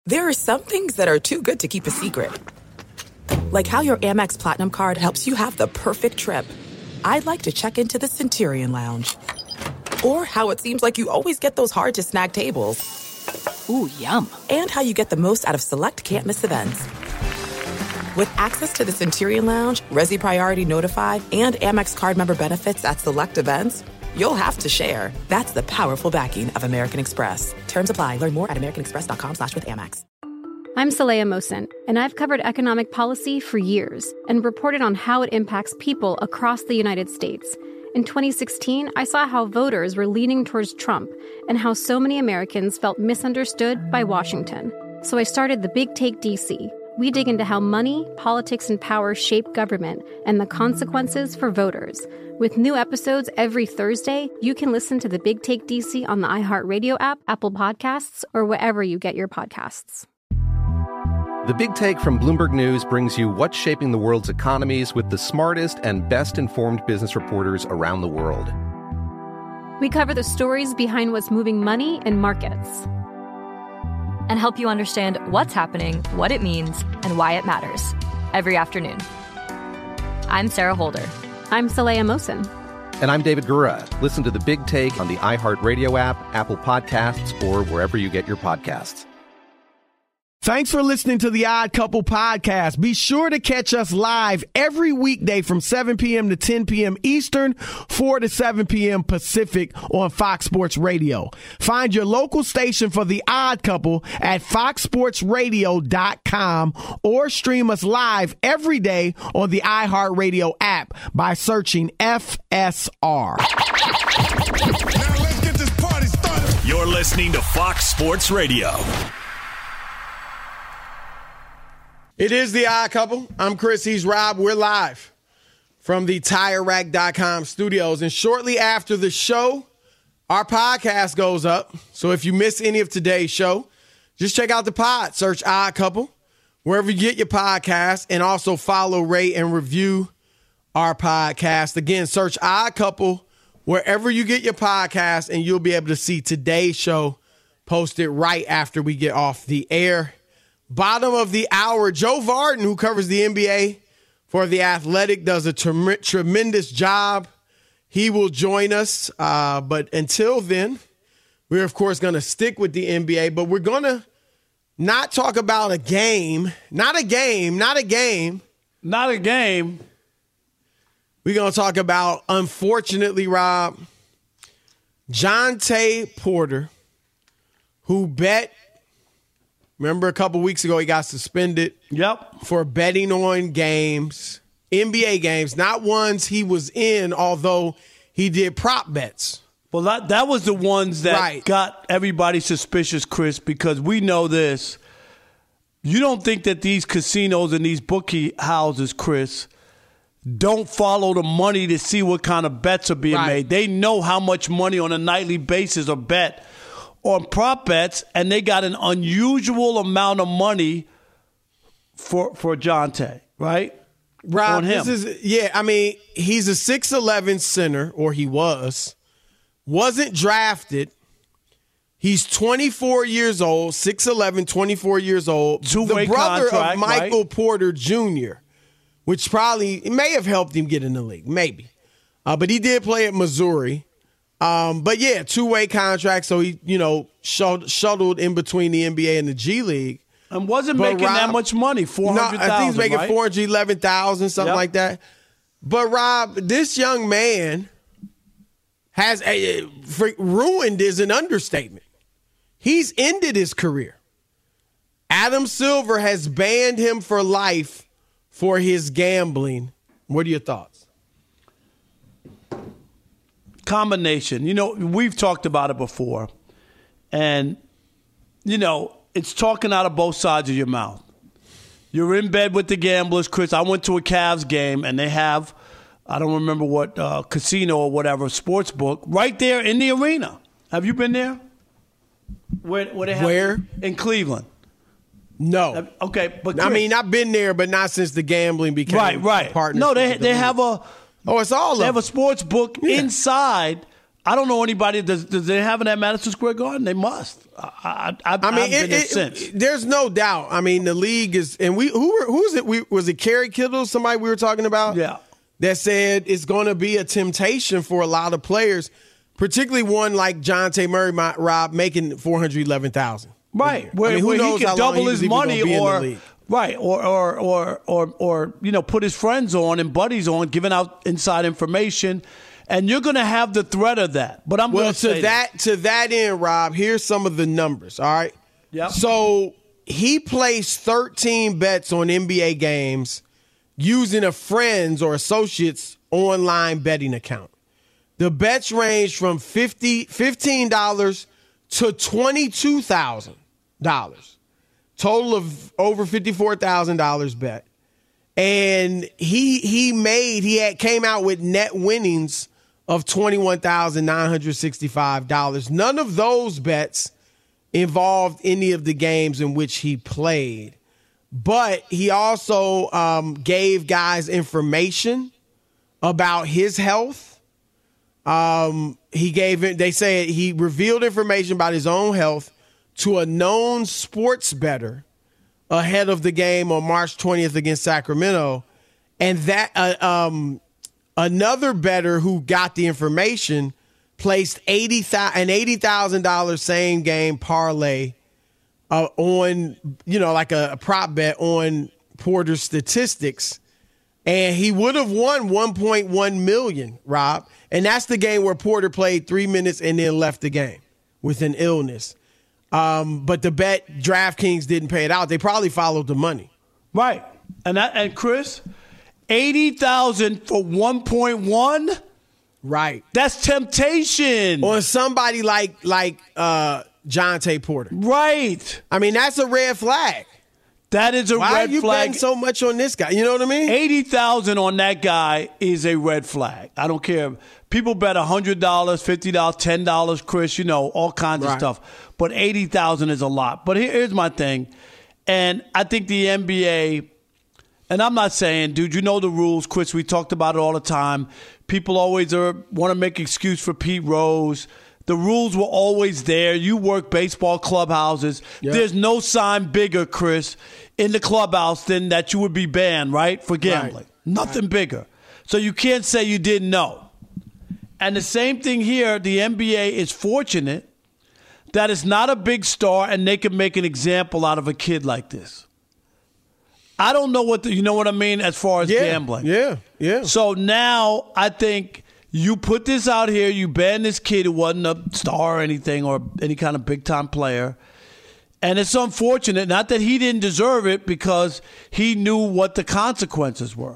There are some things that are too good to keep a secret. Like how your Amex Platinum card helps you have the perfect trip. I'd like to check into the Centurion Lounge. Or how it seems like you always get those hard-to-snag tables. Ooh, yum. And how you get the most out of select can't-miss events. With access to the Centurion Lounge, Resi Priority Notified, and Amex card member benefits at select events, you'll have to share. That's the powerful backing of American Express. Terms apply. Learn more at americanexpress.com/withAmex. I'm Saleha Mohsin, and I've covered economic policy for years and reported on how it impacts people across the United States. In 2016, I saw how voters were leaning towards Trump and how so many Americans felt misunderstood by Washington. So I started The Big Take DC. We dig into how money, politics, and power shape government and the consequences for voters. With new episodes every Thursday, you can listen to The Big Take DC on the iHeartRadio app, Apple Podcasts, or wherever you get your podcasts. The Big Take from Bloomberg News brings you what's shaping the world's economies with the smartest and best-informed business reporters around the world. We cover the stories behind what's moving money and markets. And help you understand what's happening, what it means, and why it matters. Every afternoon. I'm Sarah Holder. I'm Saleha Mohsin. And I'm David Gura. Listen to The Big Take on the iHeartRadio app, Apple Podcasts, or wherever you get your podcasts. Thanks for listening to the Odd Couple podcast. Be sure to catch us live every weekday from 7 p.m. to 10 p.m. Eastern, 4 to 7 p.m. Pacific on Fox Sports Radio. Find your local station for the Odd Couple at foxsportsradio.com or stream us live every day on the iHeartRadio app by searching FSR. Now let's get this party started. You're listening to Fox Sports Radio. It is the Odd Couple. I'm Chris. He's Rob. We're live from the TireRack.com studios. And shortly after the show, our podcast goes up. So if you miss any of today's show, just check out the pod. Search Odd Couple wherever you get your podcast. And also follow, rate, and review our podcast. Again, search Odd Couple wherever you get your podcast. And you'll be able to see today's show posted right after we get off the air. Bottom of the hour, Joe Vardon, who covers the NBA for The Athletic, does a tremendous job. He will join us. But until then, we're, of course, going to stick with the NBA. But we're going to not talk about a game. Not a game. We're going to talk about, unfortunately, Rob, Jontay Porter, who bet. Remember a couple weeks ago, he got suspended for betting on games, NBA games, not ones he was in, although he did prop bets. Well, that was the ones that got everybody suspicious, Chris, because we know this. You don't think that these casinos and these bookie houses, Chris, don't follow the money to see what kind of bets are being made. They know how much money on a nightly basis are bet on prop bets, and they got an unusual amount of money for Jontay, right? Rob, on him. he's a 6'11" center, or he wasn't drafted. He's 24 years old, 6'11", 24 years old. Two-way the brother contract, of Michael right? Porter Jr., which probably may have helped him get in the league, maybe. But he did play at Missouri. But yeah, two-way contract, so he, shuttled in between the NBA and the G League. And wasn't making that much money, $400,000, No, I think he's making right? $411,000, something like that. But Rob, this young man has ruined is an understatement. He's ended his career. Adam Silver has banned him for life for his gambling. What are your thoughts? Combination. We've talked about it before. And, it's talking out of both sides of your mouth. You're in bed with the gamblers, Chris. I went to a Cavs game, and they have, I don't remember what, casino or whatever, sports book, right there in the arena. Have you been there? Where they have Where? In Cleveland. No. Okay, but Chris, I've been there, but not since the gambling became right. a partnership. No, they have a. Oh, it's all. They have a sports book inside I don't know anybody. Does they have it at Madison Square Garden? They must. I've been there since. There's no doubt. I mean, the league is, and who is it? Was it Kerry Kittle? Somebody we were talking about? Yeah. That said it's going to be a temptation for a lot of players, particularly one like Jonte Murray, Rob, making $411,000. Right. Where he could double his money, or right, or put his friends on and buddies on, giving out inside information. And you're going to have the threat of that. But I'm going to say to that end, Rob, here's some of the numbers, all right? Yep. So he placed 13 bets on NBA games using a friend's or associate's online betting account. The bets range from $15 to $22,000. Total of over $54,000 bet. And he came out with net winnings of $21,965. None of those bets involved any of the games in which he played. But he also gave guys information about his health. They say he revealed information about his own health to a known sports bettor ahead of the game on March 20th against Sacramento. And that another bettor who got the information placed an $80,000 same game parlay on, like a prop bet on Porter's statistics. And he would have won $1.1 million, Rob. And that's the game where Porter played 3 minutes and then left the game with an illness. But the bet, DraftKings didn't pay it out. They probably followed the money. Right. And Chris, $80,000 for 1.1? Right. That's temptation. On somebody like Jonte Porter. Right. I mean, that's a red flag. That is a red flag. Why are you betting so much on this guy? You know what I mean? $80,000 on that guy is a red flag. I don't care. People bet $100, $50, $10, Chris, all kinds of stuff. But $80,000 is a lot. But here's my thing. And I think the NBA, and I'm not saying, dude, you know the rules, Chris. We talked about it all the time. People always want to make excuse for Pete Rose. The rules were always there. You work baseball clubhouses. Yep. There's no sign bigger, Chris, in the clubhouse than that you would be banned, right, for gambling. Right. Nothing bigger. So you can't say you didn't know. And the same thing here, the NBA is fortunate that it's not a big star and they can make an example out of a kid like this. I don't know you know what I mean, as far as gambling. Yeah. So now I think you put this out here, you ban this kid who wasn't a star or anything or any kind of big-time player. And it's unfortunate, not that he didn't deserve it, because he knew what the consequences were.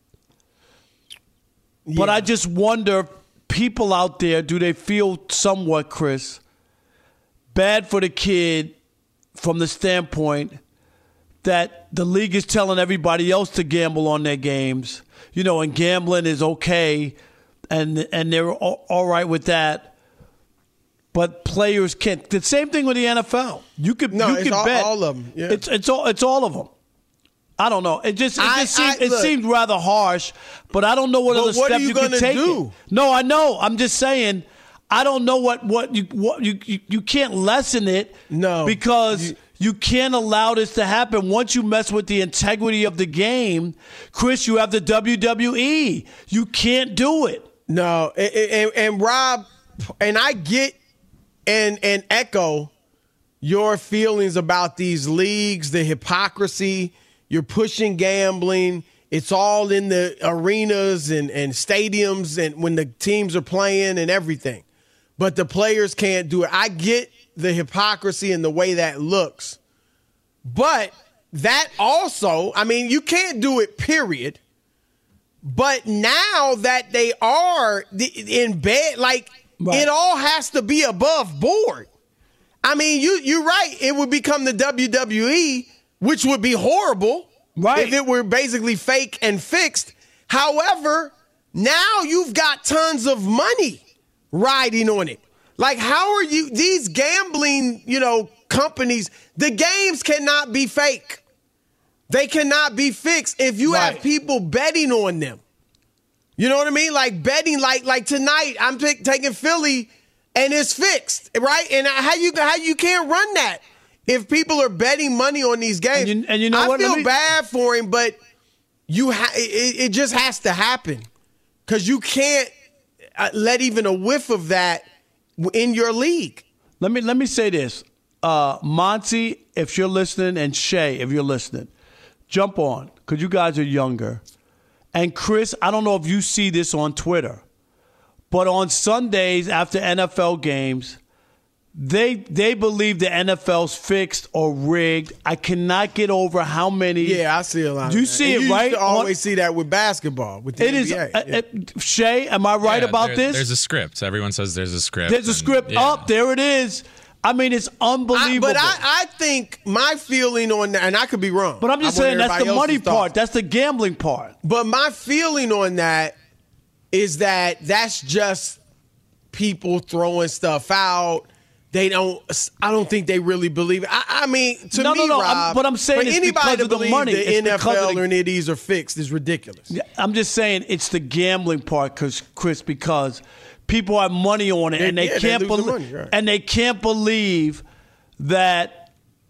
Yeah. But I just wonder, people out there, do they feel somewhat, Chris, bad for the kid from the standpoint that the league is telling everybody else to gamble on their games, and gambling is okay, and they're all right with that. But players can't. The same thing with the NFL. You could bet all of them. Yeah. It's all of them. I don't know. It seemed rather harsh, but I don't know what other step you can take. No, I know. I'm just saying. I don't know what you can't lessen it. No, because you can't allow this to happen. Once you mess with the integrity of the game, Chris, you have the WWE. You can't do it. No, and Rob, and I get and echo your feelings about these leagues, the hypocrisy. You're pushing gambling. It's all in the arenas and stadiums and when the teams are playing and everything. But the players can't do it. I get the hypocrisy and the way that looks. But that also, you can't do it, period. But now that they are in bed, it all has to be above board. You're right. It would become the WWE, which would be horrible, right, if it were basically fake and fixed. However, now you've got tons of money riding on it. How are you? These gambling, companies, the games cannot be fake. They cannot be fixed if you have people betting on them. You know what I mean? Like betting, like tonight, I'm taking Philly, and it's fixed, right? And how you can't run that if people are betting money on these games? And you know what? I feel bad for him, but it just has to happen because you can't let even a whiff of that in your league. Let me say this, Monty, if you're listening, and Shay, if you're listening, jump on because you guys are younger. And Chris, I don't know if you see this on Twitter, but on Sundays after NFL games, they believe the NFL's fixed or rigged. I cannot get over how many. Yeah, I see a lot. You see it, right? You always see that with basketball, with the NBA. Shay, am I right about this? There's a script. Everyone says there's a script. There's a script up. There it is. I mean, it's unbelievable. But I think my feeling on that, and I could be wrong. But I'm just saying that's the money part. That's the gambling part. But my feeling on that is that that's just people throwing stuff out. I don't think they really believe it. I mean, to me, Rob, but I'm saying for it's anybody because to of the believe money. the NFL or any of these are fixed is ridiculous. I'm just saying it's the gambling part, Chris, because people have money on it, and they can't believe, right. And they can't believe that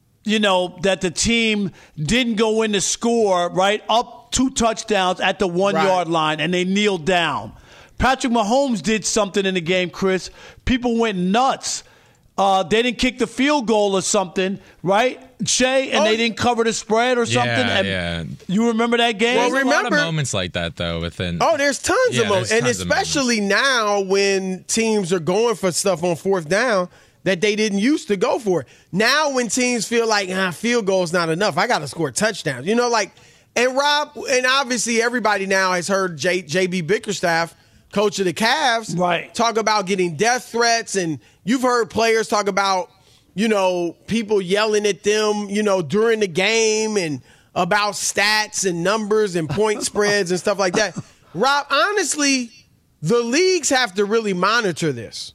that the team didn't go in to score right up 2 touchdowns at the 1 yard line, and they kneeled down. Patrick Mahomes did something in the game, Chris. People went nuts. They didn't kick the field goal or something, right, Shay? And they didn't cover the spread or something. Yeah. You remember that game? There's a lot of moments like that, though. There's tons of moments. And especially now when teams are going for stuff on 4th down that they didn't used to go for. Now when teams feel like, field goal's not enough, I got to score touchdowns. And Rob, and obviously everybody now has heard J.B. Bickerstaff, coach of the Cavs, right, talk about getting death threats, and you've heard players talk about, people yelling at them, during the game and about stats and numbers and point spreads and stuff like that. Rob, honestly, the leagues have to really monitor this.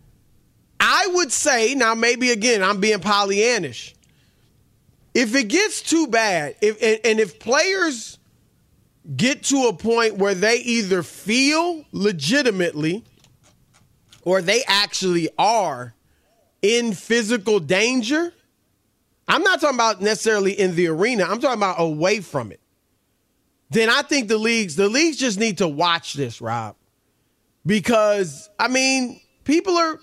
I would say, now maybe again, I'm being Pollyannish. If it gets too bad, if players get to a point where they either feel legitimately or they actually are in physical danger, I'm not talking about necessarily in the arena, I'm talking about away from it, then I think the leagues just need to watch this, Rob. Because, people are,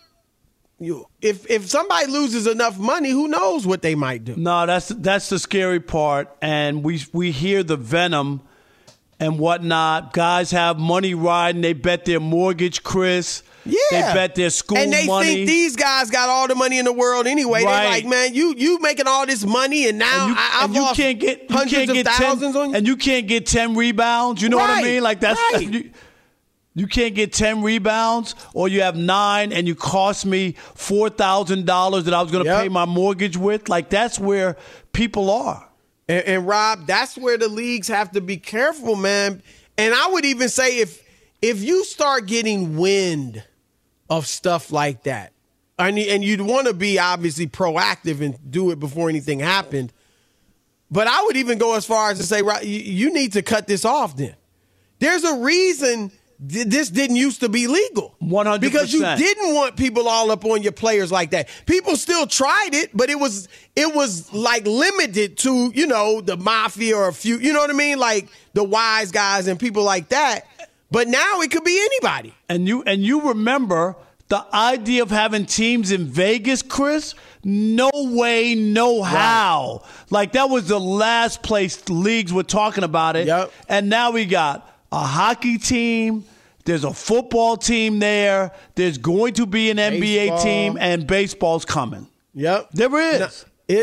if somebody loses enough money, who knows what they might do. No, that's the scary part. And we hear the venom and whatnot. Guys have money riding. They bet their mortgage, Chris. Yeah. They bet their school money. And they think these guys got all the money in the world anyway. Right. They're like, man, you making all this money, and now I've lost hundreds of thousands on you. And you can't get 10 rebounds. You know what I mean? Like that's right. You can't get 10 rebounds, or you have 9 and you cost me $4,000 that I was going to pay my mortgage with. Like that's where people are. And Rob, that's where the leagues have to be careful, man. And I would even say if you start getting wind of stuff like that, and you'd want to be obviously proactive and do it before anything happened, but I would even go as far as to say, Rob, you need to cut this off then. There's a reason this didn't used to be legal. 100%. Because you didn't want people all up on your players like that. People still tried it, but it was like limited to, the mafia or a few, you know what I mean? Like the wise guys and people like that. But now it could be anybody. And you remember the idea of having teams in Vegas, Chris? No way, no how. Right. Like that was the last place leagues were talking about it. Yep. And now we got a hockey team, there's a football team there, there's going to be an NBA team, and baseball's coming. Yep. There is.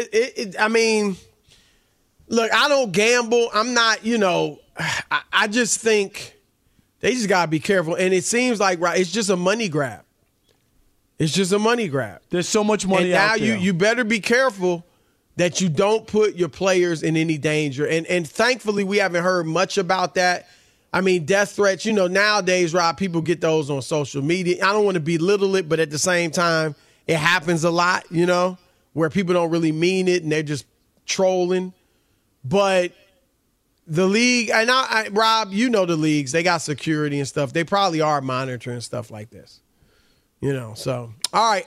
Look, I don't gamble. I'm not, I just think they just got to be careful. And it seems like, it's just a money grab. It's just a money grab. There's so much money out there. And now you better be careful that you don't put your players in any danger. And thankfully, we haven't heard much about that. Death threats, nowadays, Rob, people get those on social media. I don't want to belittle it, but at the same time, it happens a lot, where people don't really mean it and they're just trolling. But the league, and Rob, you know the leagues, they got security and stuff. They probably are monitoring stuff like this. So. All right,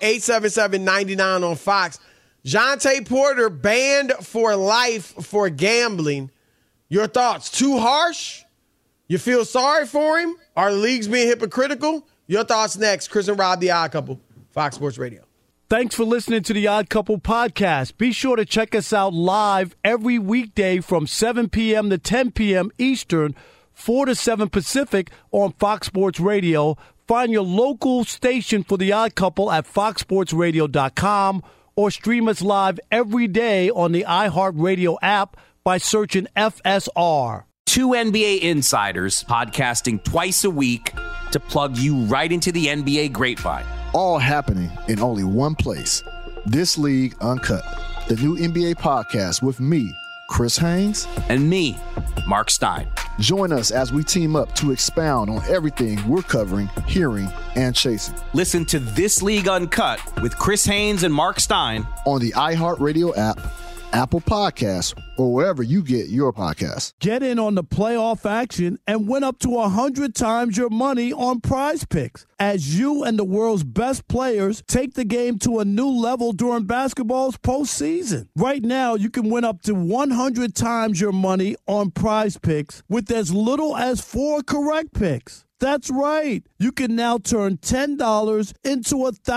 877-99 on Fox. Jonte Porter banned for life for gambling. Your thoughts? Too harsh? You feel sorry for him? Are the leagues being hypocritical? Your thoughts next. Chris and Rob, The Odd Couple, Fox Sports Radio. Thanks for listening to The Odd Couple podcast. Be sure to check us out live every weekday from 7 p.m. to 10 p.m. Eastern, 4 to 7 Pacific on Fox Sports Radio. Find your local station for The Odd Couple at foxsportsradio.com or stream us live every day on the iHeartRadio app by searching FSR. Two NBA insiders podcasting twice a week to plug you right into the NBA grapevine. All happening in only one place. This League Uncut, the new NBA podcast with me, Chris Haynes, and me, Mark Stein. Join us as we team up to expound on everything we're covering, hearing, and chasing. Listen to This League Uncut with Chris Haynes and Mark Stein on the iHeartRadio app, Apple Podcasts, or wherever you get your podcasts. Get in on the playoff action and win up to 100 times your money on Prize Picks as you and the world's best players take the game to a new level during basketball's postseason. Right now, you can win up to 100 times your money on Prize Picks with as little as 4 correct picks. That's right. You can now turn $10 into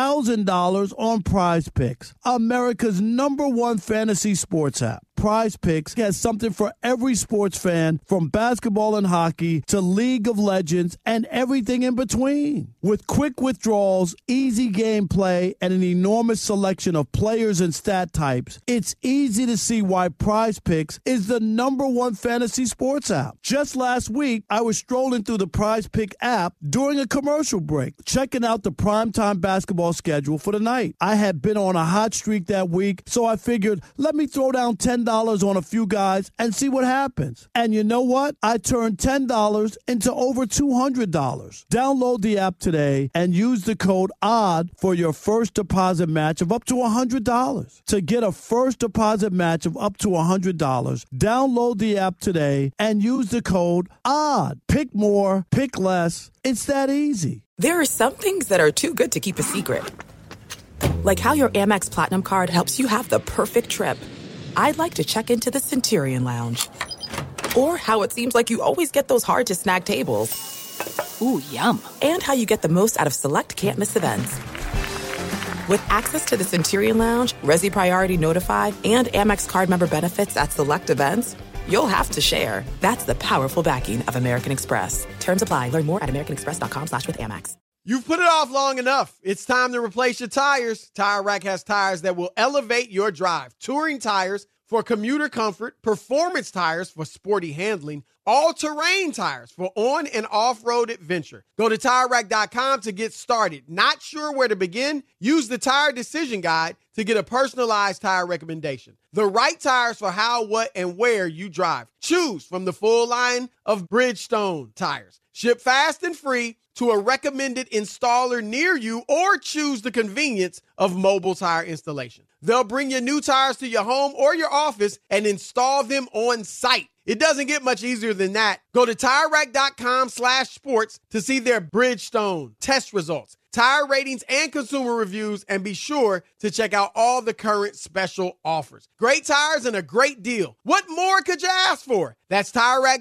$1,000 on Prize Picks, America's #1 fantasy sports app. Prize Picks has something for every sports fan, from basketball and hockey to League of Legends and everything in between. With quick withdrawals, easy gameplay, and an enormous selection of players and stat types, it's easy to see why Prize Picks is the #1 fantasy sports app. Just last week, I was strolling through the Prize Pick app during a commercial break, checking out the primetime basketball schedule for the night. I had been on a hot streak that week, so I figured, let me throw down $10 on a few guys and see what happens. And you know what? I turned $10 into over $200. Download the app today and use the code ODD for your first deposit match of up to $100. To get a first deposit match of up to $100, download the app today and use the code ODD. Pick more, pick less. It's that easy. There are some things that are too good to keep a secret. Like how your Amex Platinum card helps you have the perfect trip. I'd like to check into the Centurion Lounge. Or how it seems like you always get those hard-to-snag tables. Ooh, yum. And how you get the most out of select can't-miss events. With access to the Centurion Lounge, Resi Priority Notified, and Amex card member benefits at select events, you'll have to share. That's the powerful backing of American Express. Terms apply. Learn more at americanexpress.com/withAmex. You've put it off long enough. It's time to replace your tires. Tire Rack has tires that will elevate your drive. Touring tires for commuter comfort, performance tires for sporty handling, all-terrain tires for on- and off-road adventure. Go to TireRack.com to get started. Not sure where to begin? Use the Tire Decision Guide to get a personalized tire recommendation. The right tires for how, what, and where you drive. Choose from the full line of Bridgestone tires. Ship fast and free to a recommended installer near you, or choose the convenience of mobile tire installation. They'll bring your new tires to your home or your office and install them on site. It doesn't get much easier than that. Go to TireRack.com/sports to see their Bridgestone test results, tire ratings, and consumer reviews, and be sure to check out all the current special offers. Great tires and a great deal. What more could you ask for? That's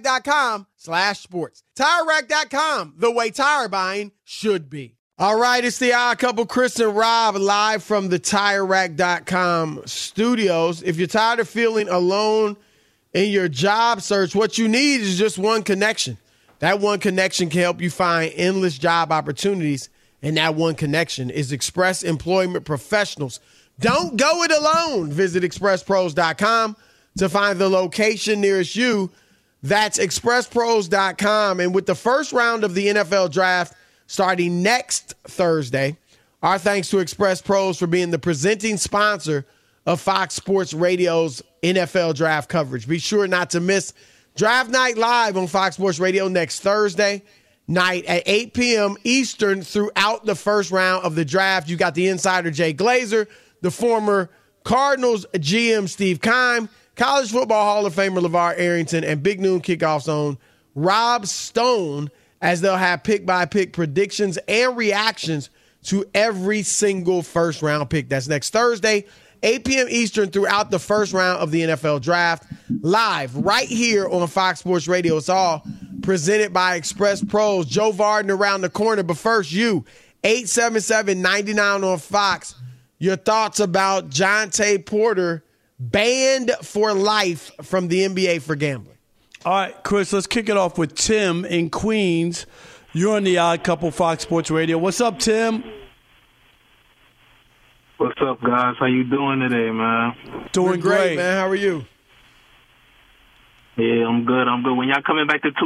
TireRack.com/sports. TireRack.com, the way tire buying should be. All right, it's the Odd Couple, Chris and Rob, live from the TireRack.com studios. If you're tired of feeling alone in your job search, what you need is just one connection. That one connection can help you find endless job opportunities, and that one connection is Express Employment Professionals. Don't go it alone. Visit expresspros.com to find the location nearest you. That's expresspros.com. And with the first round of the NFL Draft starting next Thursday, our thanks to Express Pros for being the presenting sponsor of Fox Sports Radio's NFL Draft coverage. Be sure not to miss Draft Night Live on Fox Sports Radio next Thursday night at 8 p.m. Eastern throughout the first round of the draft. You got the insider Jay Glazer, the former Cardinals GM Steve Keim, College Football Hall of Famer LeVar Arrington, and Big Noon Kickoff's own Rob Stone, as they'll have pick-by-pick predictions and reactions to every single first-round pick. That's next Thursday, 8 p.m. Eastern, throughout the first round of the NFL Draft, live right here on Fox Sports Radio. It's all presented by Express Pros. Joe Varden around the corner, but first, 877-99 on Fox. Your thoughts about Jontay Porter banned for life from the NBA for gambling. All right, Chris, let's kick it off with Tim in Queens. You're on the Odd Couple Fox Sports Radio. What's up, Tim? What's up, guys? How you doing today, man? Doing great, man. How are you? Yeah, I'm good. When y'all coming back to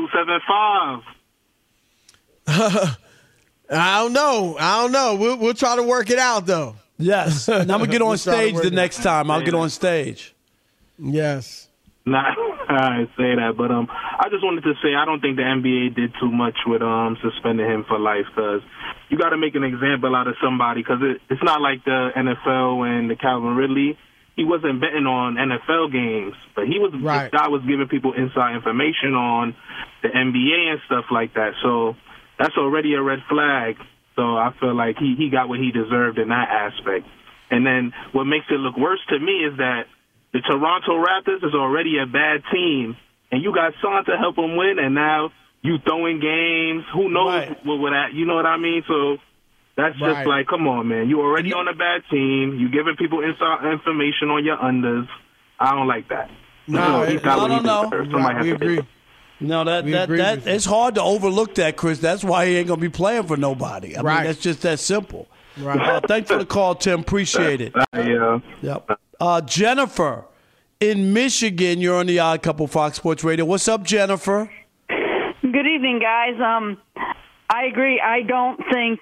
275? I don't know. We'll try to work it out, though. Yes. And I'm going to get on stage the next time. I'll get on stage. Yes. Nah, I say that, but I just wanted to say I don't think the NBA did too much with suspending him for life, because you got to make an example out of somebody, because it's not like the NFL and the Calvin Ridley. He wasn't betting on NFL games, but this guy was giving people inside information on the NBA and stuff like that. So that's already a red flag. So I feel like he got what he deserved in that aspect. And then what makes it look worse to me is that the Toronto Raptors is already a bad team, and you got Son to help them win, and now you throwing games. Who knows what would that? You know what I mean? So that's just like, come on, man. You already on a bad team. You giving people inside information on your unders. I don't like that. No. We agree. No, that it's hard to overlook that, Chris. That's why he ain't gonna be playing for nobody. I mean, that's just that simple. Right. Thanks for the call, Tim. Appreciate it. Yeah. Yep. Jennifer in Michigan, you're on the Odd Couple Fox Sports Radio. What's up, Jennifer? Good evening, guys. I agree. I don't think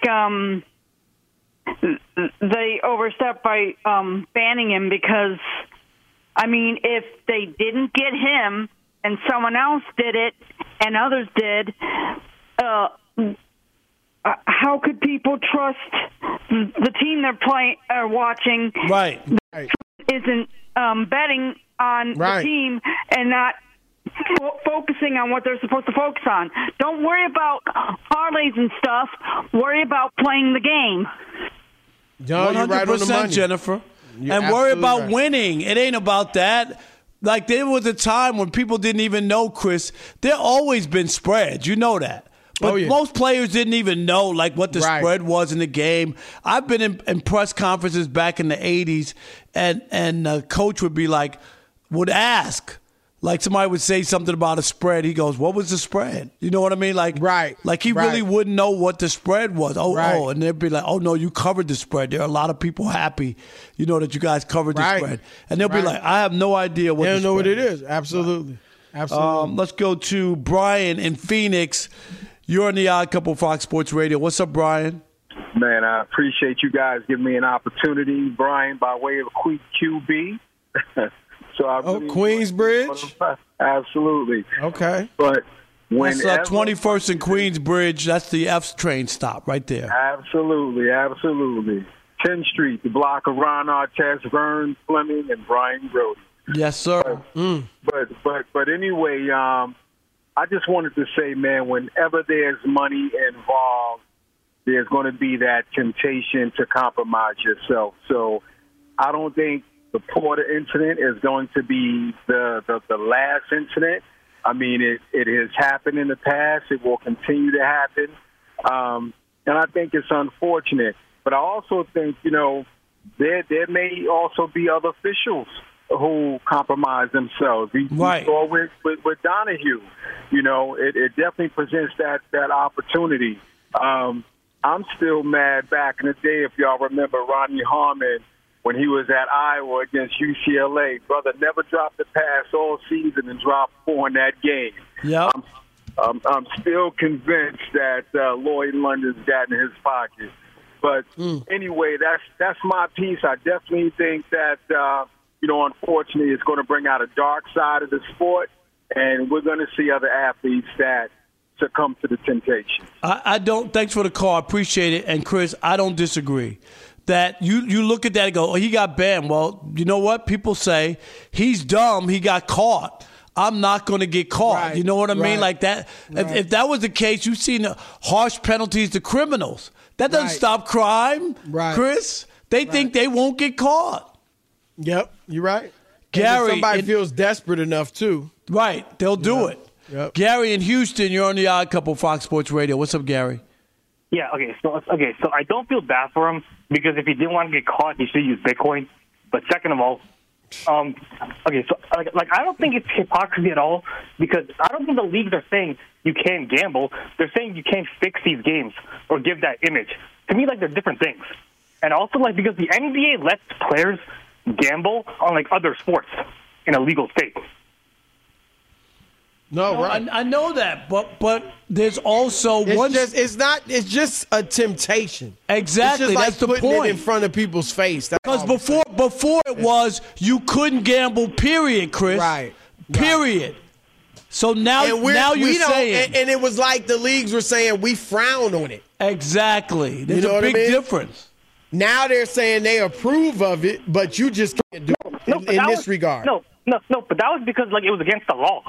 they overstepped by banning him, because, I mean, if they didn't get him and someone else did it and others did, how could people trust the team they're playing or watching? Right. Isn't betting on the team and not focusing on what they're supposed to focus on. Don't worry about parlays and stuff. Worry about playing the game. 100%, right on the money, Jennifer. And worry about winning. It ain't about that. Like, there was a time when people didn't even know, Chris. There always been spreads. You know that. But most players didn't even know, like, what the spread was in the game. I've been in press conferences back in the 80s, and the coach would be like, would ask. Like, somebody would say something about a spread. He goes, what was the spread? You know what I mean? Like, like he really wouldn't know what the spread was. Oh, and they'd be like, oh, no, you covered the spread. There are a lot of people happy, you know, that you guys covered the spread. And they'll be like, I have no idea what the spread is. They don't know what it is. Absolutely. Absolutely. Let's go to Brian in Phoenix. You're on the Odd Couple Fox Sports Radio. What's up, Brian? Man, I appreciate you guys giving me an opportunity. Brian, by way of QB. So Queensbridge? Absolutely. Okay. But that's 21st and Queensbridge. That's the F train stop right there. Absolutely. 10th Street, the block of Ron Artest, Vern Fleming, and Brian Brody. Yes, sir. But anyway, I just wanted to say, man, whenever there's money involved, there's going to be that temptation to compromise yourself. So I don't think the Porter incident is going to be the last incident. I mean, it has happened in the past. It will continue to happen. And I think it's unfortunate. But I also think, you know, there may also be other officials who compromise themselves. We saw with Donahue. You know, it definitely presents that opportunity. I'm still mad back in the day, if y'all remember Ronnie Harmon, when he was at Iowa against UCLA. Brother never dropped a pass all season and dropped 4 in that game. Yep. I'm still convinced that Lloyd London's got in his pocket. But anyway, that's my piece. I definitely think that, unfortunately, it's going to bring out a dark side of the sport, and we're going to see other athletes that succumb to the temptation. I don't. Thanks for the call. I appreciate it. And, Chris, I don't disagree. that you look at that and go, oh, he got banned. Well, you know what? People say he's dumb. He got caught. I'm not going to get caught. Right, you know what I mean? right, Like that. right. If that was the case, you've seen harsh penalties to criminals. That doesn't Right. stop crime, Right. Chris. They think they won't get caught. Yep, you're right. Gary, And if somebody feels desperate enough, too. Right, they'll do it. Yep. Gary in Houston, you're on the Odd Couple, Fox Sports Radio. What's up, Gary? Yeah, so I don't feel bad for him because if he didn't want to get caught, he should use Bitcoin. But second of all, I don't think it's hypocrisy at all because I don't think the leagues are saying you can't gamble. They're saying you can't fix these games or give that image. To me, like, they're different things. And also, like, because the NBA lets players gamble on, like, other sports in a legal state. No, right. I know that, but there's also it's just a temptation. Exactly, it's just that's the like putting point. it in front of people's face. Because before it was you couldn't gamble. Period, Chris. Right. Period. So now you're saying, and it was like the leagues were saying we frown on it. Exactly. There's a big difference. Now they're saying they approve of it, but you just can't do it in this regard. No, but that was because like it was against the law.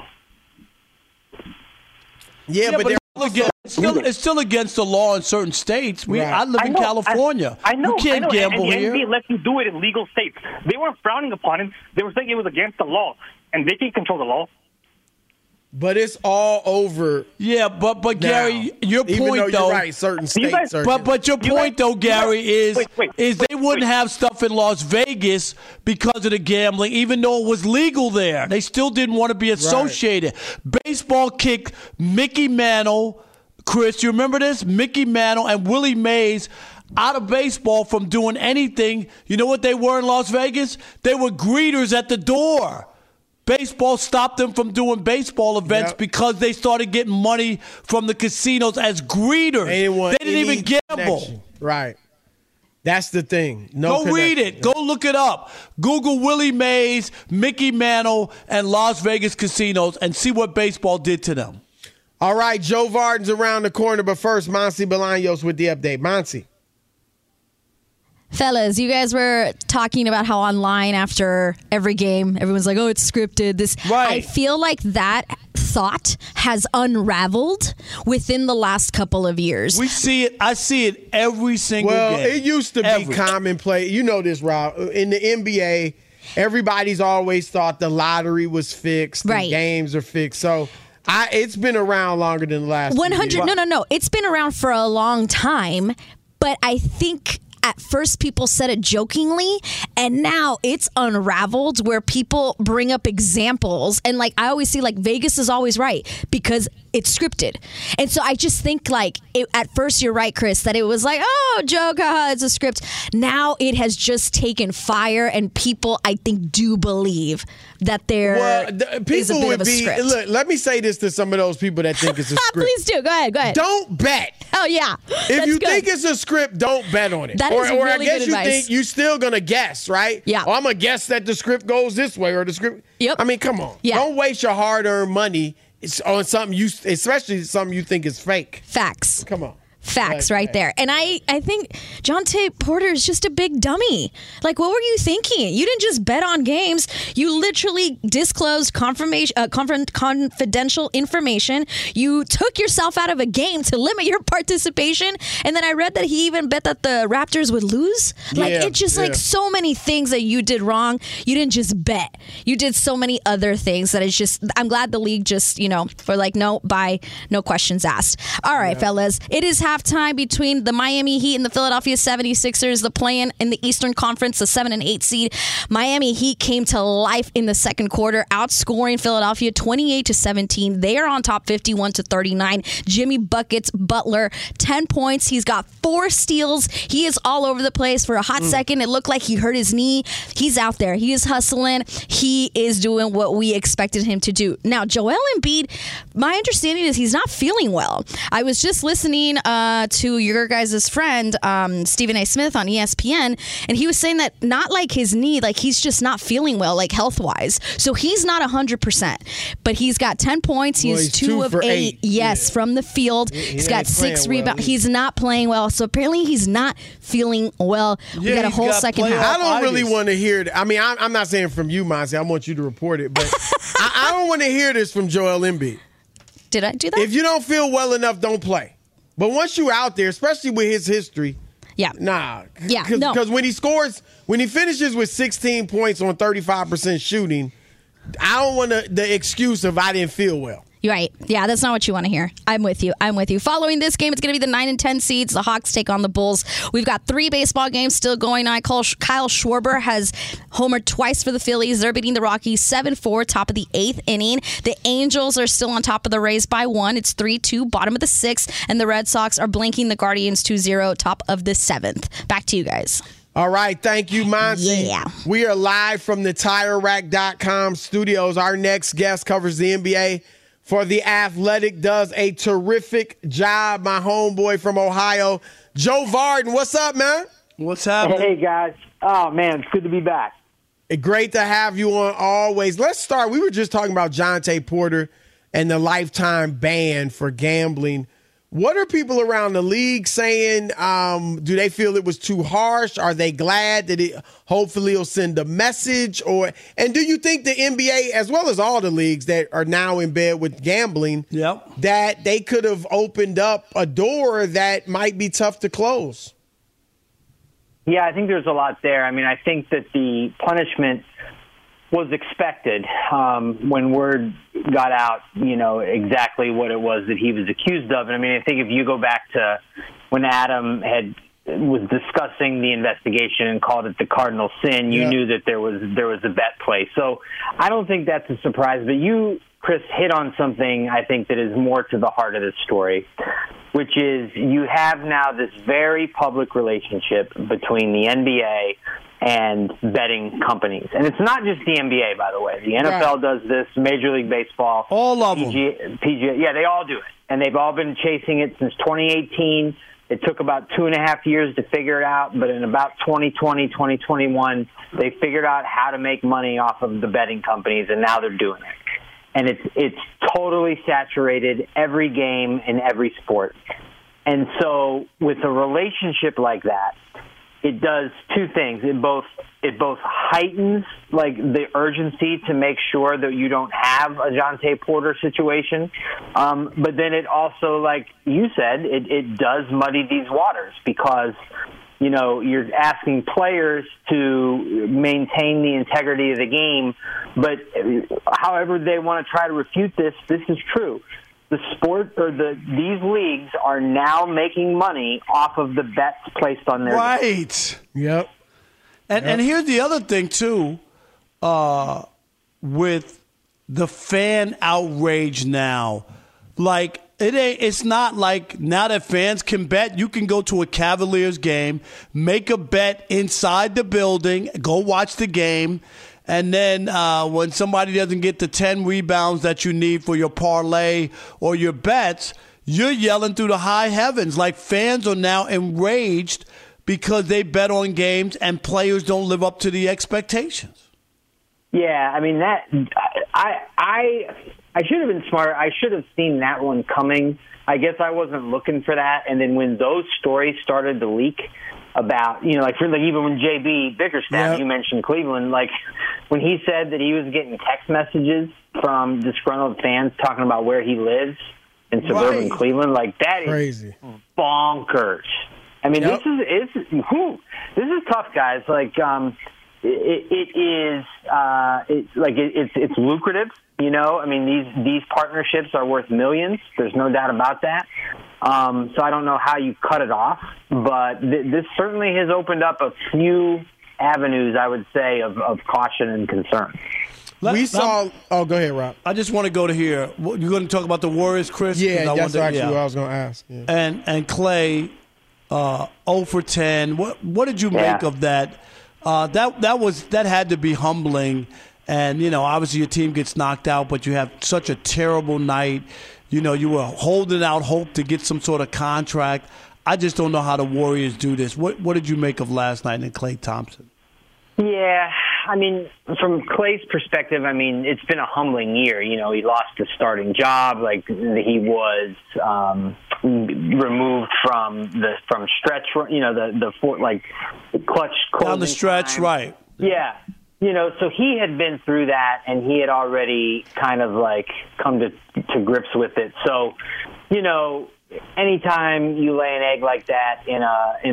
Yeah, but it's still against the law in certain states. I live in California. I know. You can't gamble and the here. NBA lets you do it in legal states. They weren't frowning upon it. They were saying it was against the law, and they can control the law. But it's all over. Yeah, but now. Gary, your Even point though though, you're right, certain states are. But your point though, Gary, is they wouldn't have stuff in Las Vegas because of the gambling, even though it was legal there. They still didn't want to be associated. Right. Baseball kicked Mickey Mantle, Chris. You remember this? Mickey Mantle and Willie Mays out of baseball from doing anything. You know what they were in Las Vegas? They were greeters at the door. Baseball stopped them from doing baseball events because they started getting money from the casinos as greeters. They didn't even gamble. Connection. Right. That's the thing. Go read it. Go look it up. Google Willie Mays, Mickey Mantle, and Las Vegas casinos and see what baseball did to them. All right, Joe Varden's around the corner, but first, Monsi Bolaños with the update. Monsi. Fellas, you guys were talking about how online after every game, everyone's like, oh, it's scripted. I feel like that thought has unraveled within the last couple of years. We see it. I see it every single game. Well, it used to be commonplace. You know this, Rob. In the NBA, everybody's always thought the lottery was fixed. The games are fixed. So it's been around longer than the last 100. No. It's been around for a long time. But I think at first people said it jokingly, and now it's unraveled where people bring up examples. And like I always see, like Vegas is always right because it's scripted. And so I just think like at first you're right, Chris, that it was like, oh, joke, it's a script. Now it has just taken fire, and people I think do believe that there is a bit of a script. Look, let me say this to some of those people that think it's a script. Please do. Go ahead. Don't bet. Oh, yeah. If you think it's a script, don't bet on it. That is really I guess good you advice. think you're still going to guess, right? Yeah. Oh, I'm going to guess that the script goes this way or the script. Yep. I mean, come on. Yeah. Don't waste your hard-earned money on something especially something you think is fake. Facts. Come on. Facts right there. And I think Jonte Porter is just a big dummy. Like, what were you thinking? You didn't just bet on games. You literally disclosed confidential information. You took yourself out of a game to limit your participation. And then I read that he even bet that the Raptors would lose. Like, it's just like so many things that you did wrong. You didn't just bet. You did so many other things that it's just, I'm glad the league just, for like, no questions asked. All right, fellas. It is halftime between the Miami Heat and the Philadelphia 76ers, the play-in in the Eastern Conference, the 7 and 8 seed. Miami Heat came to life in the second quarter, outscoring Philadelphia 28-17. They are on top 51-39. Jimmy Buckets Butler, 10 points. He's got 4 steals. He is all over the place. For a hot second, it looked like he hurt his knee. He's out there. He is hustling. He is doing what we expected him to do. Now, Joel Embiid, my understanding is he's not feeling well. I was just listening to your guys' friend, Stephen A. Smith on ESPN, and he was saying that not like his knee, like he's just not feeling well, like health-wise. So he's not 100%, but he's got 10 points. He's 2 of 8. Yes, from the field. He's got 6 rebounds. Well. He's not playing well. So apparently he's not feeling well. We got a whole second half. I don't really want to hear it. I mean, I'm not saying from you, Monty. I want you to report it, but I don't want to hear this from Joel Embiid. Did I do that? If you don't feel well enough, don't play. But once you out there, especially with his history, no. Because when he finishes with 16 points on 35% shooting, I don't want the excuse of I didn't feel well. You're right. Yeah, that's not what you want to hear. I'm with you. Following this game, it's going to be the 9 and 10 seeds. The Hawks take on the Bulls. We've got 3 baseball games still going on. Kyle Schwarber has homered twice for the Phillies. They're beating the Rockies 7-4, top of the 8th inning. The Angels are still on top of the Rays by 1. It's 3-2, bottom of the 6th. And the Red Sox are blinking the Guardians 2-0, top of the 7th. Back to you guys. All right. Thank you, Monty. Yeah. We are live from the TireRack.com studios. Our next guest covers the NBA for The Athletic, does a terrific job. My homeboy from Ohio, Joe Vardon. What's up, man? What's happening? Hey, guys. Oh, man, it's good to be back. Great to have you on always. Let's start. We were just talking about Jontay Porter and the lifetime ban for gambling. What are people around the league saying? Do they feel it was too harsh? Are they glad that it hopefully will send a message? And do you think the NBA, as well as all the leagues that are now in bed with gambling, that they could have opened up a door that might be tough to close? Yeah, I think there's a lot there. I mean, I think that the punishment was expected when word got out, exactly what it was that he was accused of. And I mean, I think if you go back to when Adam was discussing the investigation and called it the cardinal sin, you knew that there was a bet play. So I don't think that's a surprise. But you, Chris, hit on something I think that is more to the heart of this story, which is you have now this very public relationship between the NBA and betting companies. And it's not just the NBA, by the way. The NFL does this, Major League Baseball. All of them. PGA, yeah, they all do it. And they've all been chasing it since 2018. It took about 2.5 years to figure it out, but in about 2020, 2021, they figured out how to make money off of the betting companies, and now they're doing it. And it's totally saturated every game in every sport. And so with a relationship like that, it does 2 things. It both heightens like the urgency to make sure that you don't have a Jontay Porter situation, but then it also, like you said, it does muddy these waters because you're asking players to maintain the integrity of the game, but however they want to try to refute this is true. The sport or these leagues are now making money off of the bets placed on their games. Yep. And here's the other thing too, with the fan outrage now. Like it's not like now that fans can bet, you can go to a Cavaliers game, make a bet inside the building, go watch the game. And then when somebody doesn't get the 10 rebounds that you need for your parlay or your bets, you're yelling through the high heavens. Like fans are now enraged because they bet on games and players don't live up to the expectations. Yeah, I mean, that I should have been smarter. I should have seen that one coming. I guess I wasn't looking for that. And then when those stories started to leak about, like even when JB Bickerstaff, you mentioned Cleveland, like when he said that he was getting text messages from disgruntled fans talking about where he lives in suburban Cleveland, like that crazy. Is bonkers. I mean, this is tough, guys. Like, it's lucrative. I mean, these partnerships are worth millions. There's no doubt about that. So I don't know how you cut it off, but this certainly has opened up a few avenues, I would say, of caution and concern. Oh, go ahead, Rob. I just want to go to here. You're going to talk about the Warriors, Chris? Yeah, that's actually what I was going to ask. Yeah. And Clay, 0 for 10. What did you make of that? That had to be humbling. And, obviously your team gets knocked out, but you have such a terrible night. You were holding out hope to get some sort of contract. I just don't know how the Warriors do this. What did you make of last night in Klay Thompson? Yeah, from Klay's perspective, it's been a humbling year. He lost his starting job. He was removed from stretch. The clutch down the stretch, time. Right? Yeah, so he had been through that, and he had already kind of come to grips with it. So, anytime you lay an egg like that in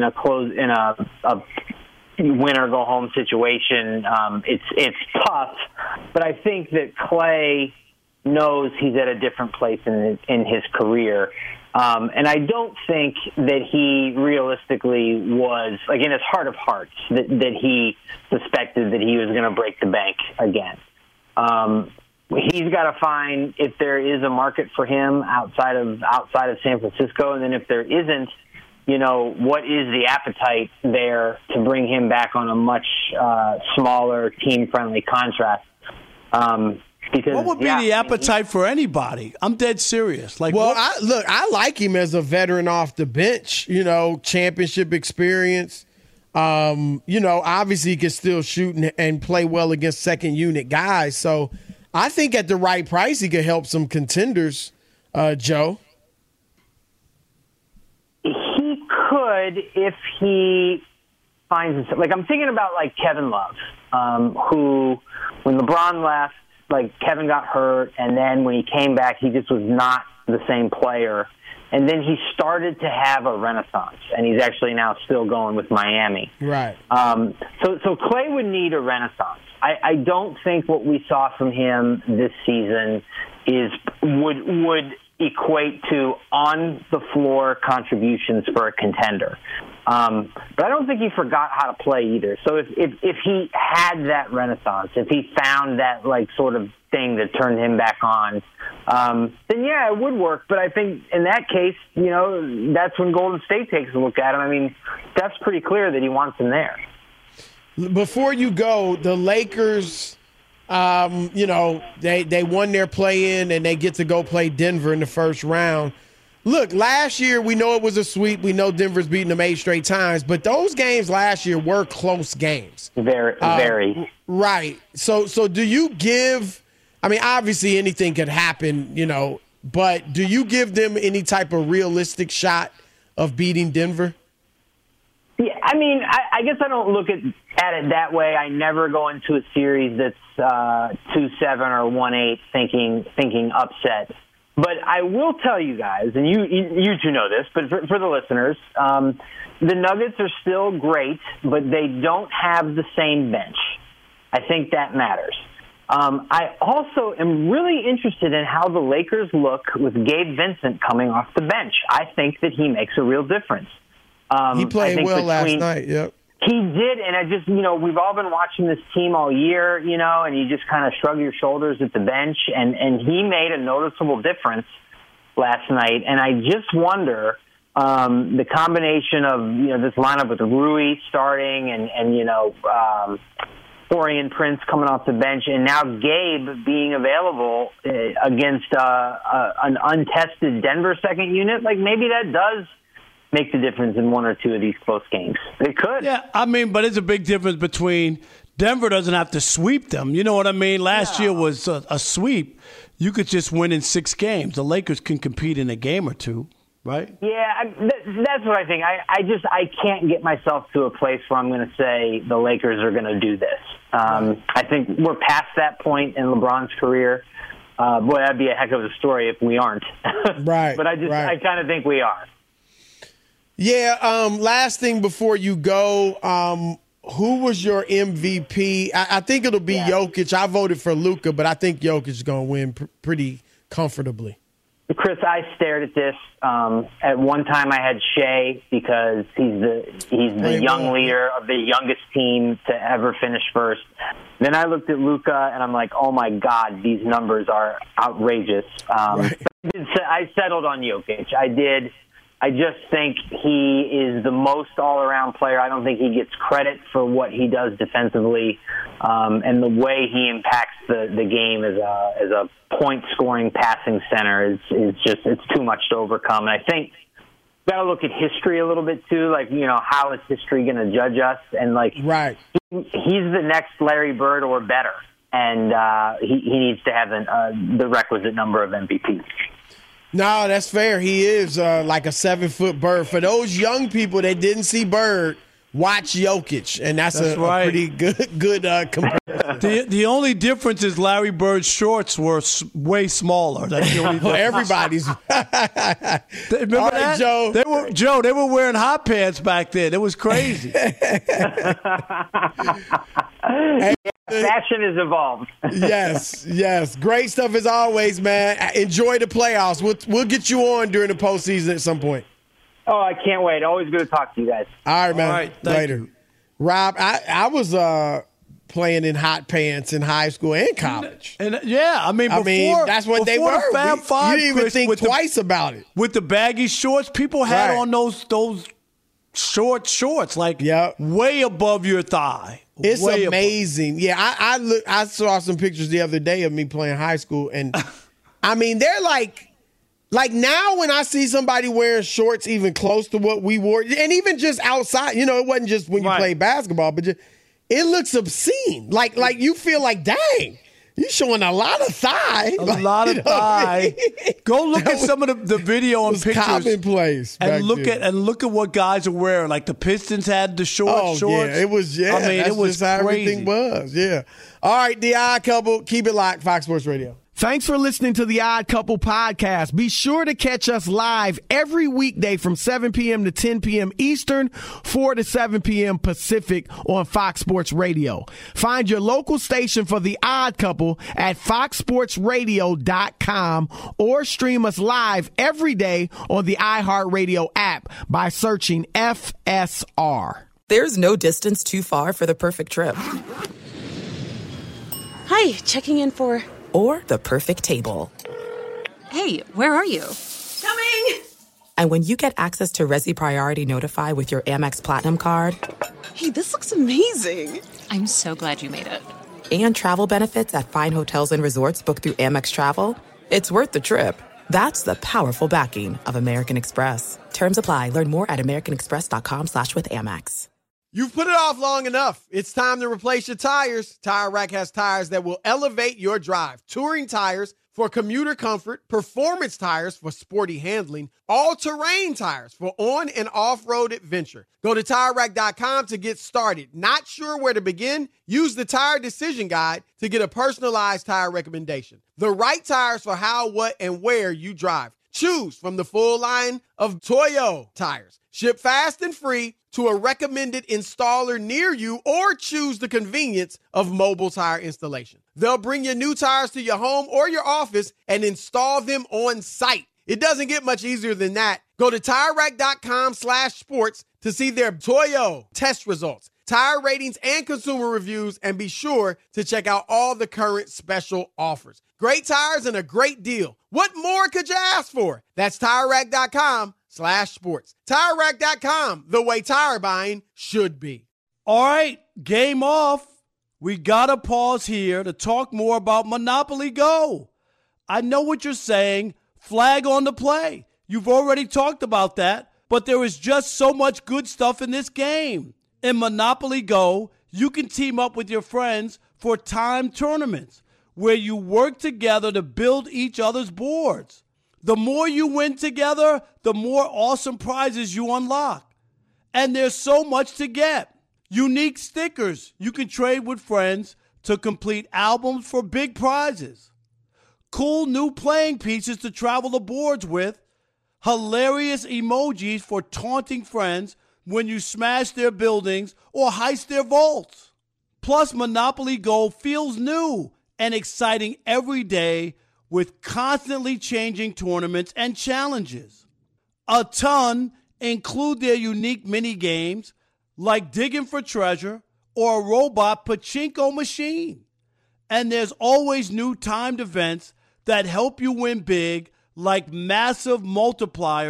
a win or go home situation, it's tough. But I think that Klay knows he's at a different place in his career. And I don't think that he realistically was, in his heart of hearts, that he suspected that he was going to break the bank again. He's got to find if there is a market for him outside of San Francisco, and then if there isn't, what is the appetite there to bring him back on a much smaller, team-friendly contract? Because, what would be the appetite for anybody? I'm dead serious. I like him as a veteran off the bench. Championship experience. Obviously he can still shoot and play well against second unit guys. So I think at the right price he could help some contenders. Joe. He could if he finds himself. I'm thinking about Kevin Love, who when LeBron left. Kevin got hurt, and then when he came back, he just was not the same player. And then he started to have a renaissance, and he's actually now still going with Miami. Right. So Klay would need a renaissance. I don't think what we saw from him this season would equate to on-the-floor contributions for a contender. But I don't think he forgot how to play either. So if he had that renaissance, if he found that sort of thing that turned him back on, then yeah, it would work. But I think in that case, that's when Golden State takes a look at him. That's pretty clear that he wants him there. Before you go, the Lakers, they won their play-in and they get to go play Denver in the first round. Look, last year we know it was a sweep. We know Denver's beaten them 8 straight times, but those games last year were close games. Very. Right. So do you give – obviously anything could happen, but do you give them any type of realistic shot of beating Denver? Yeah, I guess I don't look at it that way. I never go into a series that's 2-7 or 1-8 thinking upset. But I will tell you guys, and you two know this, but for the listeners, the Nuggets are still great, but they don't have the same bench. I think that matters. I also am really interested in how the Lakers look with Gabe Vincent coming off the bench. I think that he makes a real difference. He played well last night, yep. He did, and I just, we've all been watching this team all year, and you just kind of shrug your shoulders at the bench, and he made a noticeable difference last night. And I just wonder the combination of, this lineup with Rui starting and Taurean Prince coming off the bench, and now Gabe being available against an untested Denver second unit, maybe that does make the difference in one or two of these close games. It could. Yeah, but it's a big difference between Denver doesn't have to sweep them. You know what I mean? Last year was a sweep. You could just win in 6 games. The Lakers can compete in a game or two, right? Yeah, that's what I think. I can't get myself to a place where I'm going to say the Lakers are going to do this. I think we're past that point in LeBron's career. Boy, that'd be a heck of a story if we aren't. Right. But I kind of think we are. Yeah, last thing before you go, who was your MVP? I think it'll be Jokic. I voted for Luka, but I think Jokic is going to win pretty comfortably. Chris, I stared at this. At one time I had Shea because he's the young leader of the youngest team to ever finish first. Then I looked at Luka, and I'm like, oh, my God, these numbers are outrageous. I settled on Jokic. I did. I just think he is the most all-around player. I don't think he gets credit for what he does defensively, and the way he impacts the game as a point-scoring passing center is just, it's too much to overcome. And I think you got to look at history a little bit too. Like, how is history going to judge us? And right, he's the next Larry Bird or better, and he needs to have the requisite number of MVPs. No, that's fair. He is like a 7-foot Bird. For those young people that didn't see Bird, watch Jokic, and that's a pretty good comparison. The only difference is Larry Bird's shorts were way smaller. That's the only difference. Everybody's. Remember that, Joe? They were wearing hot pants back then. It was crazy. Fashion has evolved. Yes. Great stuff as always, man. Enjoy the playoffs. We'll get you on during the postseason at some point. Oh, I can't wait. Always good to talk to you guys. All right, man. All right, later. You. Rob, I was playing in hot pants in high school and college. And before, that's what they were. The Fab Five, you didn't even think twice about it. With the baggy shorts, people had on those short shorts, way above your thigh. It's amazing. Yeah, I saw some pictures the other day of me playing high school, and they're like now when I see somebody wearing shorts even close to what we wore, and even just outside, it wasn't just when you play basketball, but it looks obscene. Like you feel like, dang, you showing a lot of thigh. A lot of thigh. Go look at some of the video and pictures. Commonplace. And look at what guys are wearing. Like the Pistons had the shorts. Yeah, it was. Yeah, it was just how crazy. Everything was. Yeah. All right, The Odd Couple. Keep it locked. Fox Sports Radio. Thanks for listening to The Odd Couple podcast. Be sure to catch us live every weekday from 7 p.m. to 10 p.m. Eastern, 4 to 7 p.m. Pacific on Fox Sports Radio. Find your local station for The Odd Couple at foxsportsradio.com or stream us live every day on the iHeartRadio app by searching FSR. There's no distance too far for the perfect trip. Hi, checking in for... Or the perfect table. Hey, where are you? Coming! And when you get access to Resi Priority Notify with your Amex Platinum card... Hey, this looks amazing. I'm so glad you made it. And travel benefits at fine hotels and resorts booked through Amex Travel, it's worth the trip. That's the powerful backing of American Express. Terms apply. Learn more at americanexpress.com/withAmex. You've put it off long enough. It's time to replace your tires. Tire Rack has tires that will elevate your drive. Touring tires for commuter comfort, performance tires for sporty handling, all-terrain tires for on- and off-road adventure. Go to TireRack.com to get started. Not sure where to begin? Use the Tire Decision Guide to get a personalized tire recommendation. The right tires for how, what, and where you drive. Choose from the full line of Toyo tires. Ship fast and free to a recommended installer near you, or choose the convenience of mobile tire installation. They'll bring your new tires to your home or your office and install them on site. It doesn't get much easier than that. Go to TireRack.com/sports to see their Toyo test results, tire ratings, and consumer reviews, and be sure to check out all the current special offers. Great tires and a great deal. What more could you ask for? That's TireRack.com/sports. TireRack.com, the way tire buying should be. All right, game off. We got to pause here to talk more about Monopoly Go. I know what you're saying. Flag on the play. You've already talked about that, but there is just so much good stuff in this game. In Monopoly Go, you can team up with your friends for timed tournaments where you work together to build each other's boards. The more you win together, the more awesome prizes you unlock. And there's so much to get. Unique stickers you can trade with friends to complete albums for big prizes. Cool new playing pieces to travel the boards with. Hilarious emojis for taunting friends when you smash their buildings or heist their vaults. Plus, Monopoly Go feels new and exciting every day with constantly changing tournaments and challenges. A ton include their unique mini games like digging for treasure or a robot pachinko machine. And there's always new timed events that help you win big, like massive multipliers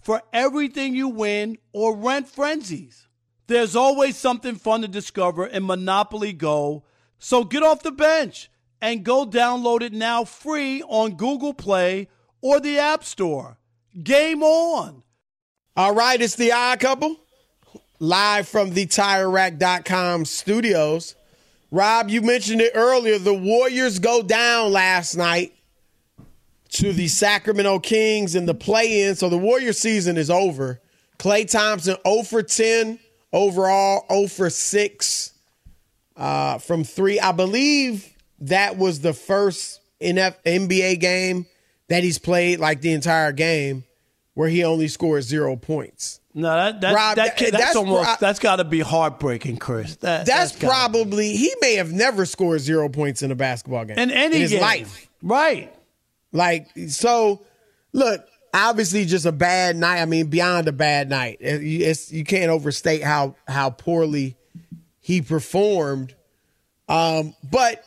for everything you win or rent frenzies. There's always something fun to discover in Monopoly Go, so get off the bench and go download it now free on Google Play or the App Store. Game on. All right, it's the Odd Couple, live from the TireRack.com studios. Rob, you mentioned it earlier. The Warriors go down last night to the Sacramento Kings in the play-in, so the Warriors season is over. Klay Thompson 0 for 10 overall, 0 for 6 from 3. I believe that was the first NBA game that he's played like the entire game where he only scored 0 points. No, that's got to be heartbreaking, Chris. That's probably, he may have never scored 0 points in a basketball game in his life. Right. Like, so, look, obviously just a bad night. I mean, beyond a bad night. You can't overstate how poorly he performed. But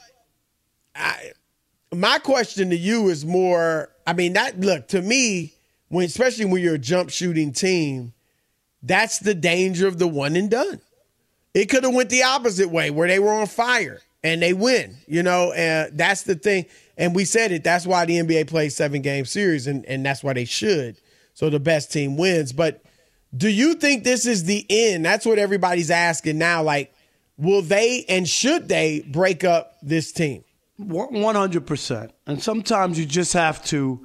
my question to you is more, I mean, to me, especially when you're a jump shooting team, that's the danger of the one and done. It could have went the opposite way where they were on fire and they win, and that's the thing. And we said it, that's why the NBA plays 7-game series, and that's why they should. So the best team wins. But do you think this is the end? That's what everybody's asking now. Like, will they and should they break up this team? 100%. And sometimes you just have to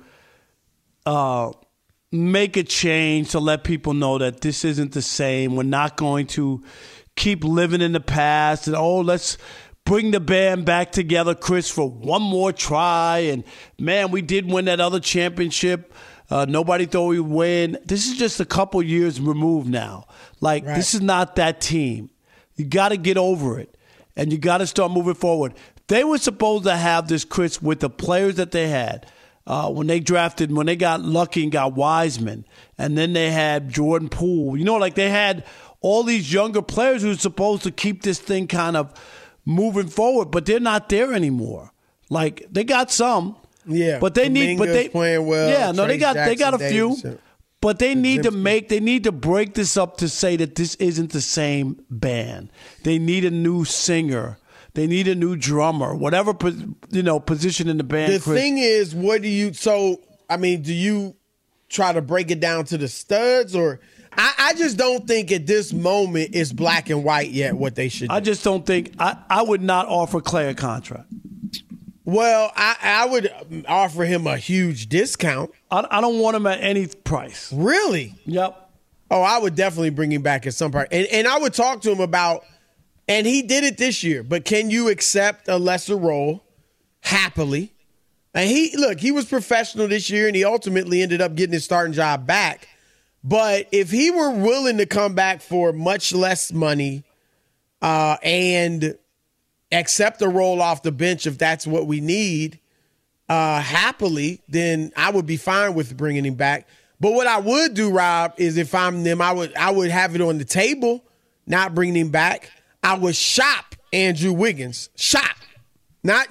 make a change to let people know that this isn't the same. We're not going to keep living in the past and, let's bring the band back together, Chris, for one more try. And, man, we did win that other championship. Nobody thought we'd win. This is just a couple years removed now. Like, This is not that team. You got to get over it, and you got to start moving forward. They were supposed to have this, Chris, with the players that they had. When they got lucky and got Wiseman, and then they had Jordan Poole. They had all these younger players who were supposed to keep this thing kind of moving forward, but they're not there anymore. Like, they got some, but they need. But they playing well. Yeah, no, they got a few, Davis, but they need to break this up to say that this isn't the same band. They need a new singer. They need a new drummer, whatever position in the band. The thing is, do you try to break it down to the studs, or I just don't think at this moment it's black and white yet what they should do. I just don't think I would not offer Klay a contract. Well, I would offer him a huge discount. I don't want him at any price. Really? Yep. Oh, I would definitely bring him back at some part, and I would talk to him about. And he did it this year, but can you accept a lesser role happily? And he was professional this year, and he ultimately ended up getting his starting job back. But if he were willing to come back for much less money and accept a role off the bench if that's what we need happily, then I would be fine with bringing him back. But what I would do, Rob, is if I'm them, I would have it on the table, not bring him back. I would shop Andrew Wiggins. Shop. Not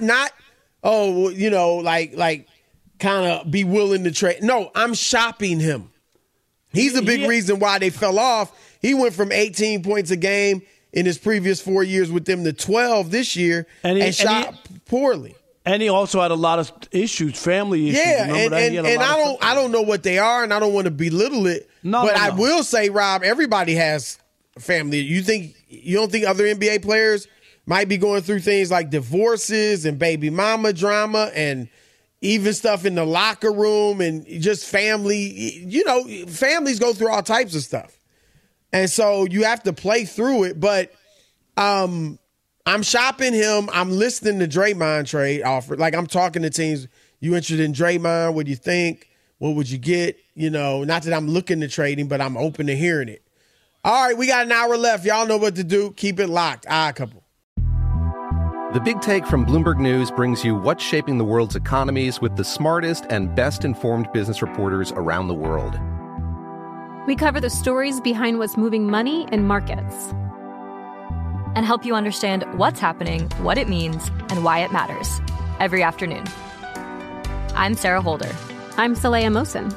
like kind of be willing to trade. No, I'm shopping him. He's the big reason why they fell off. He went from 18 points a game in his previous 4 years with them to 12 this year and shot poorly. And he also had a lot of issues, family issues. Yeah, I don't know what they are, and I don't want to belittle it. But I will say, Rob, everybody has family. You don't think other NBA players might be going through things like divorces and baby mama drama and even stuff in the locker room and just family? Families go through all types of stuff. And so you have to play through it. But I'm shopping him. I'm listening to Draymond trade offer. Like, I'm talking to teams. You interested in Draymond? What do you think? What would you get? Not that I'm looking to trade him, but I'm open to hearing it. All right, we got an hour left. Y'all know what to do. Keep it locked. Odd Couple. The Big Take from Bloomberg News brings you what's shaping the world's economies with the smartest and best-informed business reporters around the world. We cover the stories behind what's moving money and markets, and help you understand what's happening, what it means, and why it matters every afternoon. I'm Sarah Holder. I'm Saleha Mohsin.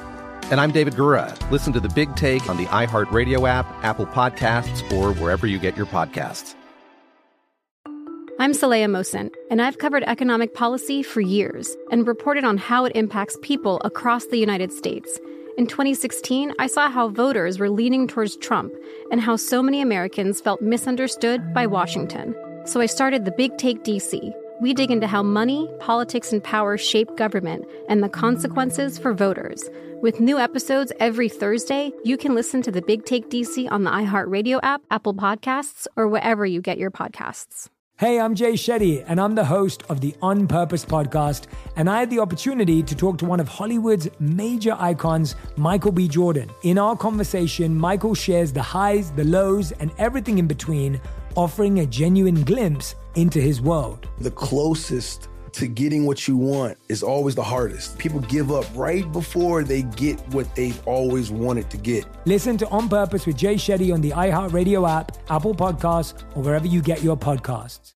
And I'm David Gura. Listen to The Big Take on the iHeartRadio app, Apple Podcasts, or wherever you get your podcasts. I'm Saleha Mohsin, and I've covered economic policy for years and reported on how it impacts people across the United States. In 2016, I saw how voters were leaning towards Trump and how so many Americans felt misunderstood by Washington. So I started The Big Take DC. We dig into how money, politics, and power shape government and the consequences for voters. With new episodes every Thursday, you can listen to The Big Take DC on the iHeartRadio app, Apple Podcasts, or wherever you get your podcasts. Hey, I'm Jay Shetty, and I'm the host of the On Purpose podcast, and I had the opportunity to talk to one of Hollywood's major icons, Michael B. Jordan. In our conversation, Michael shares the highs, the lows, and everything in between, offering a genuine glimpse into his world. The closest to getting what you want is always the hardest. People give up right before they get what they've always wanted to get. Listen to On Purpose with Jay Shetty on the iHeartRadio app, Apple Podcasts, or wherever you get your podcasts.